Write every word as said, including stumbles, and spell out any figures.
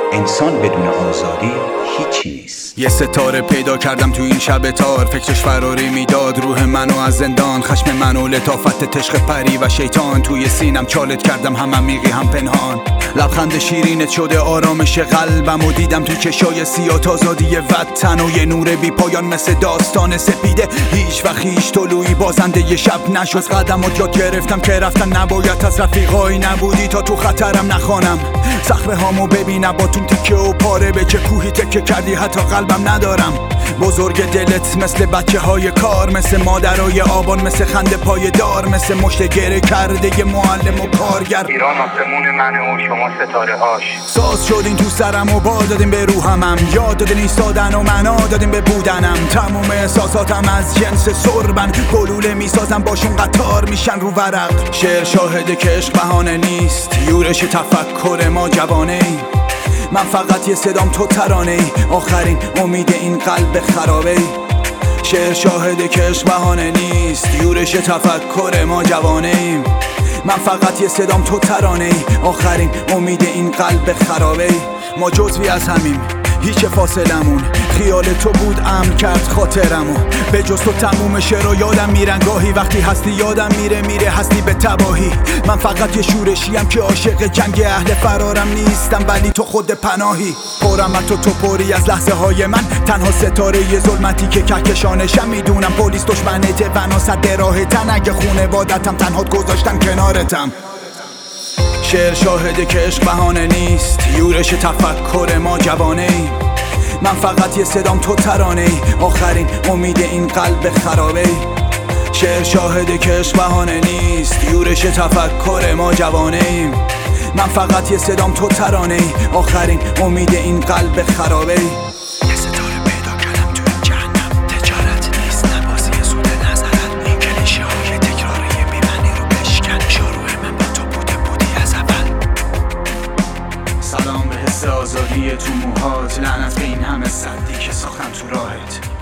انسان بدون آزادی هیچی نیست. یه ستاره پیدا کردم تو این شب تار، فکرش فراری میداد روح منو از زندان. خشم منو لطافت تشق پری و شیطان، توی سینم چالت کردم هم عمیقی هم پنهان. لبخند شیرینت شده آرامش قلبم و دیدم تو چشای سیاه آزادی وطن و یه نور بی پایان مثل داستان سپیده. هیچ وقت هیچ طلوعی بازنده یه شب نشد. قدمات یاد گرفتم که رفتن نباید، از رفیقایی نبودی تا تو خطرم نخوانم. صخره هامو ببینم با تون تیکه و پاره، به چه کوهی تکه کردی حتی قلبم ندارم. بزرگ دلت مثل بچه های کار، مثل مادرای آبان، مثل خنده پای دار، مثل مشت گره کرده ی معلم و کارگر. ایران آسمون منه و شما ستاره هاش. ساز شدین تو سرم و بال دادین به روحمم، یاد دادین ایستادن و معنا دادین به بودنم. تموم احساساتم از جنس سربن، گلوله میسازم باشون قطار میشن رو ورق. شعر شاهده که عشق بهانه نیست، یورش تفکر ما جوانه ای. من فقط یه صدام تو ترانه ای، آخرین امید این قلب خرابه ای. شعر شاهده که عشق بهانه نیست، یورش تفکر ما جوانه ایم. من فقط یه صدام تو ترانه ای، آخرین امید این قلب خرابه ای. ما جزوی از همیم، هیچ فاصلمون، خیال تو بود امن کرد خاطرمو. به جز تو تموم شعرها یادم میرن گاهی، وقتی هستی یادم میره میره هستی به تباهی. من فقط یه شورشیم که عاشق جنگ، اهل فرارم نیستم ولی تو خود پناهی. پرم تو تو پری از لحظه های من، تنها ستاره ی ظلمتی که کهکشانشم. میدونم پلیس دشمنته و صد راهتن، اگه خونوادتم تنهات گذاشتم کنارتم. شعر شاهده که عشق بهانه نیست، یورش تفکر ما جوانه ای. من فقط یه صدام تو ترانه ای، آخرین امید این قلب خرابه ای. شعر شاهده که عشق بهانه نیست، یورش تفکر ما جوانه ایم. من فقط یه صدام تو ترانه ای، آخرین امید این قلب خرابه ای. سلام به حس آزادی تو موهات، لعنت به این همه سدی که ساختم تو راهت.